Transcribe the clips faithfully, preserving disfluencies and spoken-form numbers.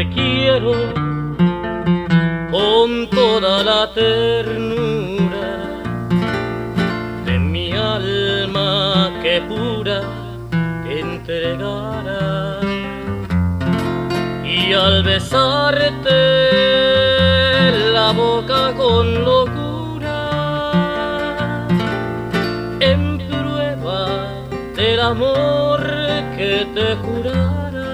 te quiero con toda la ternura de mi alma que pura te entregara, y al besarte la boca con locura, en prueba del amor que te jurara,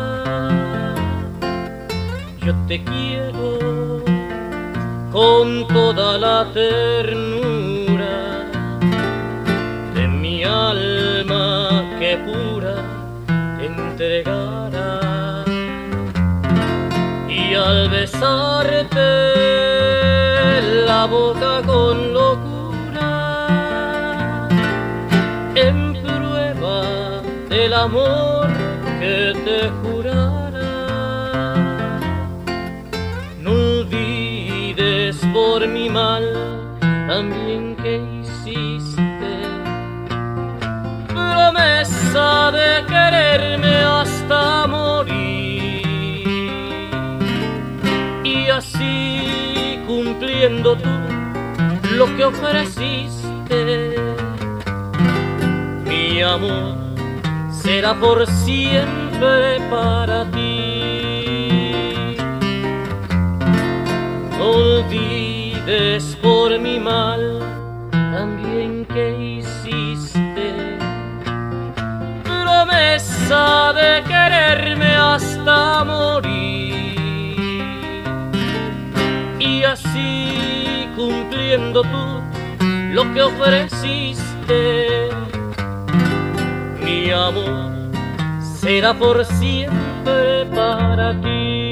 yo te quiero con toda la ternura de mi alma que pura te entregara, y al besarte la boca con locura, en prueba del amor que te jurara. No olvides por mi mal también que hiciste promesa de quererme hasta morir, y así cumpliendo tú lo que ofreciste, mi amor será por siempre para ti. No olvides por mi mal también que hiciste promesa de quererme hasta morir, y así cumpliendo tú lo que ofreciste, mi amor será por siempre para ti.